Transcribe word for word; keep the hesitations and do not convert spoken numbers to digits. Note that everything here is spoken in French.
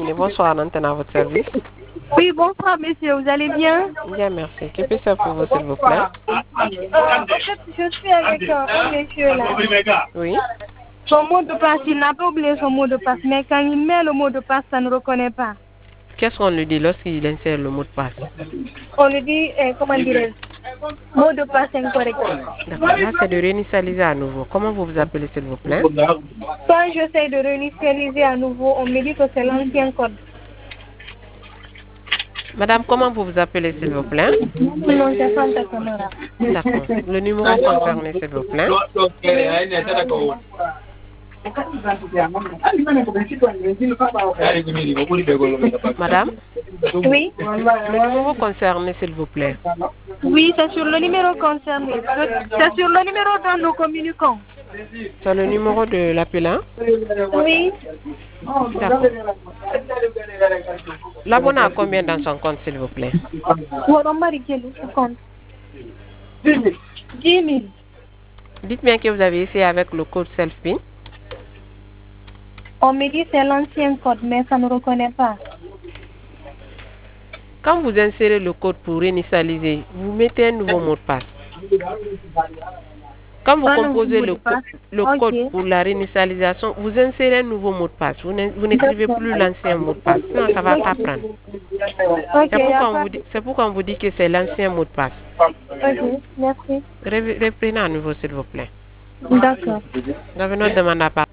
Guinée. Bonsoir, Antenne à votre service. Oui, bonsoir, monsieur. Vous allez bien? Bien, merci. Que puis-je faire pour vous, s'il vous plaît? En fait, je suis avec euh, un monsieur là. Oui. Son mot de passe, il n'a pas oublié son mot de passe, mais quand il met le mot de passe, ça ne reconnaît pas. Qu'est-ce qu'on lui dit lorsqu'il insère le mot de passe? On lui dit, euh, comment dire, mot de passe incorrect. D'accord. Là, c'est de réinitialiser à nouveau. Comment vous vous appelez, s'il vous plaît? Quand j'essaie de réinitialiser à nouveau, on me dit que c'est l'ancien code. Madame, comment vous vous appelez, s'il vous plaît? Non, c'est Fanta Camara. D'accord. Le numéro concerné, s'il vous plaît? Madame? Oui. Le numéro concerné, s'il vous plaît? Oui, c'est sur le numéro concerné. C'est sur le numéro dont nous communiquons. C'est le numéro de l'appelant? Oui. D'accord. L'abonné a combien dans son compte, s'il vous plaît? dix mille. Dites bien que vous avez essayé avec le code self-pin. On me dit c'est l'ancien code, mais ça ne reconnaît pas. Quand vous insérez le code pour réinitialiser, vous mettez un nouveau mot de passe. Quand vous Un composez nouveau le, mot de passe. le Ok. code pour la réinitialisation, vous insérez un nouveau mot de passe. Vous n'in- vous n'écrivez plus l'ancien mot de passe. Sinon, ça ne va pas prendre. Ok, C'est y a pourquoi, on pas- vous dit- c'est pourquoi on vous dit que c'est l'ancien mot de passe. Ok, merci. Ré- Reprenez à nouveau, s'il vous plaît. D'accord. Vous avez notre demande à part.